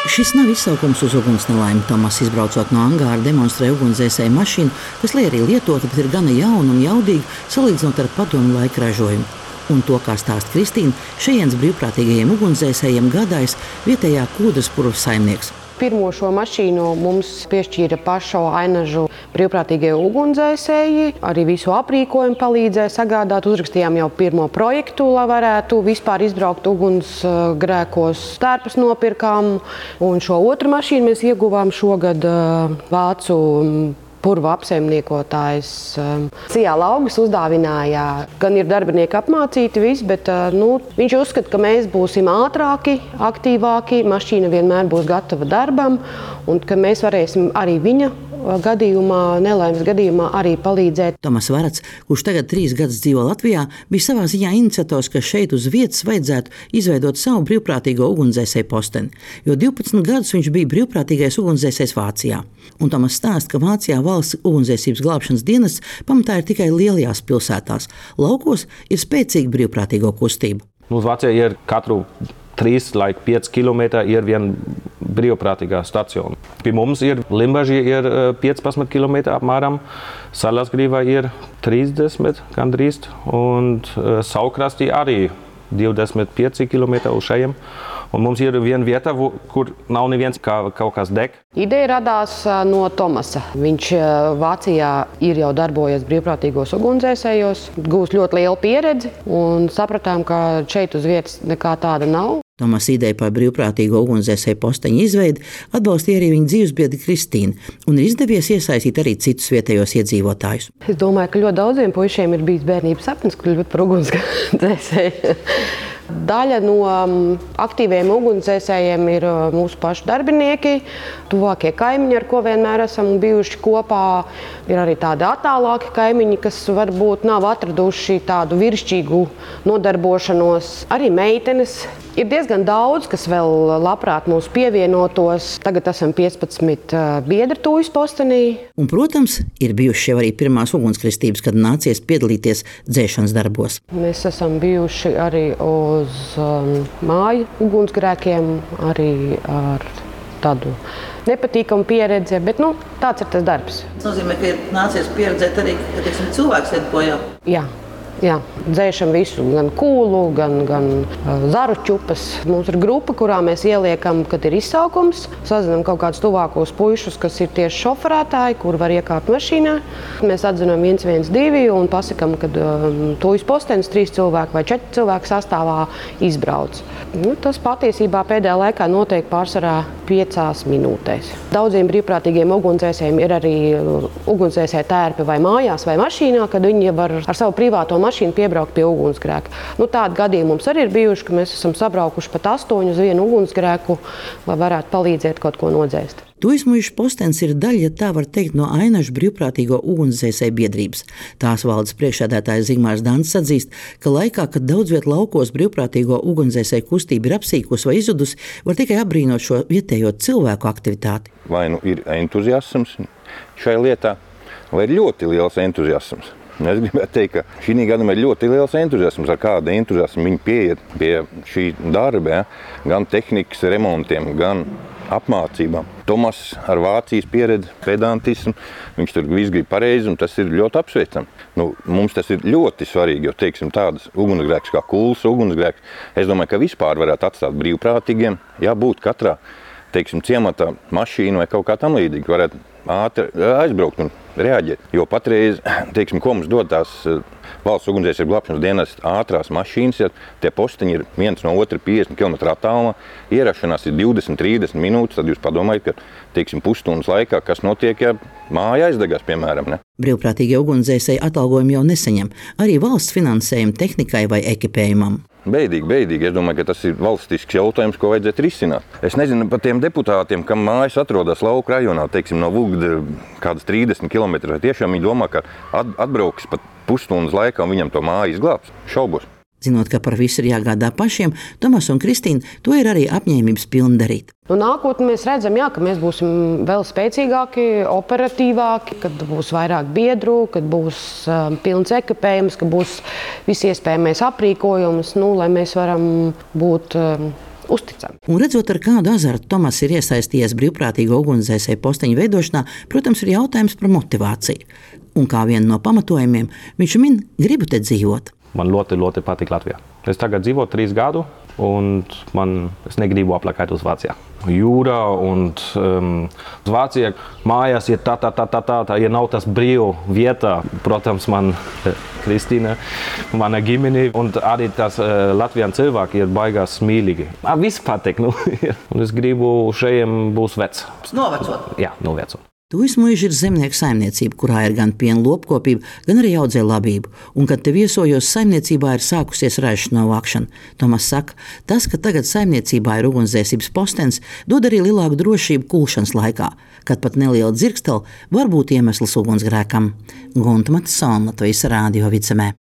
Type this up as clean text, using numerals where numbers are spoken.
Šis nav izsaukums uz ugunsnelaimi. Tomas, izbraucot no angāra, demonstrē ugunsdzēsēju mašīnu, kas, lai arī lietota, bet ir gana jauna un jaudīga, salīdzinot ar padomu laika ražojumu. Un to, kā stāsta Kristīna, šejienes brīvprātīgajiem ugunsdzēsējiem gādājis vietējā Kūdras purvas saimnieks. Pirmo šo mašīnu mums piešķīra pašu Ainažu brīvprātīgie ugunsdzēsēji. Arī visu aprīkojumu palīdzēja sagādāt. Uzrakstījām jau pirmo projektu, lai varētu vispār izbraukt ugunsgrēkos. Tērpas nopirkām, un šo otru mašīnu mēs ieguvām šogad vācu purva apsaimniekotājs. Cijā Laugas uzdāvināja, gan ir darbinieki apmācīti viss, bet viņš uzskata, ka mēs būsim ātrāki, aktīvāki, mašīna vienmēr būs gatava darbam, un ka mēs varēsim arī viņa gadījumā, nelaimes gadījumā arī palīdzēt. Tomas Varats, kurš tagad 3 gadus dzīvo Latvijā, bija savā ziņā iniciators, ka šeit uz vietas vajadzētu izveidot savu brīvprātīgo ugunsdzēsēju posteni, jo 12 gadus viņš bija brīvprātīgais ugunsdzēsējs Vācijā. Un Tomas stāsta, ka Vācijā valsts ugunsdzēsības glābšanas dienests pamatā ir tikai lielajās pilsētās. Laukos ir spēcīga brīvprātīgo kustība. Mums Vācijā ir katru 3–5 km ir viena brīvprātīgā stacija. Pie mums ir Limbaži ir 15 km apmēram, Salasgrīvā ir 30 gandrīz, un Saukrastī arī 25 km uz šejiem. Un mums ir viena vieta, kur nav neviens kaut kas deg. Ideja radās no Tomasa. Viņš Vācijā ir jau darbojies brīvprātīgos ugunsdzēsējos, gūst ļoti lielu pieredzi un sapratām, ka šeit uz vietas nekā tāda nav. Tomas ideju par brīvprātīgo ugunsdzēsēju posteņu izveidi atbalstīja arī viņa dzīvesbiedre Kristīna, un ir izdevies iesaistīt arī citus vietējos iedzīvotājus. Es domāju, ka ļoti daudziem puišiem ir bijis bērnības sapnis kļūt par ugunsdzēsēju. Daļa no aktīviem ugunsdzēsējiem ir mūsu pašu darbinieki, tuvākie kaimiņi, ar ko vienmēr esam bijuši kopā. Ir arī tādi attālāki kaimiņi, kas varbūt nav atraduši tādu virsšķīgu nodarbošanos. Arī meitenes. Ir diezgan daudz, kas vēl labprāt mūs pievienotos. Tagad esam 15 biedri tuvis postenī. Un, protams, ir bijušas jau arī pirmās ugunskristības, kad nācies piedalīties dzēšanas darbos. Mēs esam bijuši arī uz māju ugunsgrēkiem, arī ar tādu nepatīkamu pieredzi, bet tāds ir tas darbs. Tas nozīmē, ka ir nācies pieredzēt arī, ka cilvēks iet bojā. Jā, dzēšam visu, gan kūlu, gan zaru čupas. Mums ir grupa, kurā mēs ieliekam, kad ir izsaukums. Sazinām kaut kādus tuvākos puišus, kas ir tieši šoferētāji, kur var iekāpt mašīnā. Mēs atzinām 112 un pasakam, kad tuvis postenis 3 cilvēku vai 4 cilvēku sastāvā izbrauc. Tas patiesībā pēdējā laikā notiek pārsvarā 5 minūtēs. Daudziem brīvprātīgiem ugunsdzēsējiem ir arī ugunsdzēsēja tērpi vai mājās vai mašīnā, kad viņi var ar savu privāto mašīnu piebraukt pie ugunsgrēka. Tādi gadījumi mums arī ir bijuši, ka mēs esam sabraukuši pat 8 uz vienu ugunsgrēku, lai varētu palīdzēt kaut ko nodzēst. Tuvismuižu postenis ir daļa, ja tā var teikt, no Ainažu brīvprātīgo ugunsdzēsēju biedrības. Tās valdes priekšsēdētājs Zigmārs Dancs atzīst, ka laikā, kad daudz viet laukos brīvprātīgo ugunsdzēsēju kustība ir apsīkusi vai izzudusi, var tikai apbrīnot šo vietējo cilvēku aktivitāti. Vai ir entuziasms šai lietā, vai ir ļoti liels entuziasms. Es gribētu teikt, ka šī gadījumā ir ļoti liels entuziasms, ar kādu entuziasmu viņi pieiet pie šī darba, gan tehnikas remontiem, gan apmācībām. Tomas ar Vācijas pieredzi, pedantismu, viņš tur viss grib pareizi, un tas ir ļoti apsveicami. Mums tas ir ļoti svarīgi, jo, teiksim, tādas ugunsgrēks kā Kulsa ugunsgrēks, es domāju, ka vispār varētu atstāt brīvprātīgiem, jābūt katrā, teiksim, ciematā mašīnu vai kaut kā tam līdzīgi, varētu ātri aizbraukt un reaģēt. Jo patreiz, teiksim, ko mums dod tās valsts ugunsdzēsēju glābšanas dienas ātrās mašīnas, ja tie posteņi ir viens no otra 50 km attālumā, ierašanās ir 20–30 minūtes, tad jūs padomājat, ka, teiksim, pusstundas laikā, kas notiek, ja māja aizdegās, piemēram, ne? Brīvprātīgie ugunsdzēsēji atalgojumu jau nesaņem, arī valsts finansējumu tehnikai vai ekipējumam. Bēdīgi. Es domāju, ka tas ir valstisks jautājums, ko vajadzētu risināt. Es nezinu par tiem deputātiem, kam mājas atrodas lauku rajonā, teiksim, no Vugda kādas 30 km. Tiešām viņi domā, ka atbrauks pat pusstundas laikā un viņam to māju izglābs. Šaubos. Zinot, ka par visu ir jāgādā pašiem, Tomas un Kristīna to ir arī apņēmības pilni darīt. Nākotnē mēs redzam, ka mēs būsim vēl spēcīgāki, operatīvāki, kad būs vairāk biedru, kad būs pilns ekipējums, kad būs visi iespējamais aprīkojums, lai mēs varam būt uzticami. Un redzot, ar kādu azartu Tomas ir iesaistījies brīvprātīgo ugunsdzēsēju posteņu veidošanā, protams, ir jautājums par motivāciju. Un kā vienu no pamatojumiem viņš min gribu te dzīvot. Man ļoti patīk Latvijā. Es tagad dzīvoju 3 gadu, un es negribu aplikēt uz Vācijā. Jūra un Vācija mājās ir tā, ja nav tas brīvu vieta. Protams, man Kristīna, mana ģimene, un arī tas Latvijas cilvēki ir baigās smīlīgi. Viss patīk, un es gribu šeit būs vecs. Novecot? Jā, novecot. Tuvismuiži ir zemnieku saimniecība, kurā ir gan piena lopkopība, gan arī audzēlabība. Un, kad te viesojos, saimniecībā ir sākusies raišu novākšana. Tomas saka, tas, ka tagad saimniecībā ir ugunsdzēsības postenis, dod arī lielāku drošību kūšanas laikā, kad pat neliela dzirkstele var būt iemesls ugunsgrēkam. Gunta Matsona, Latvijas Rādio Vicemē.